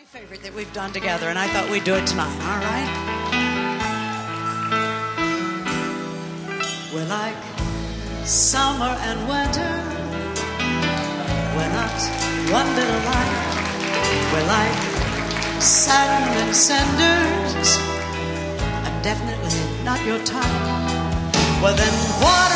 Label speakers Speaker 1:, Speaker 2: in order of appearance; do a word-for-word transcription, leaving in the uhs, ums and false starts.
Speaker 1: favorite that we've done together, and I thought we'd do it tonight, all right? We're like summer and winter. We're not one little light. We're like sand and cinders. I'm definitely not your type. Well, then why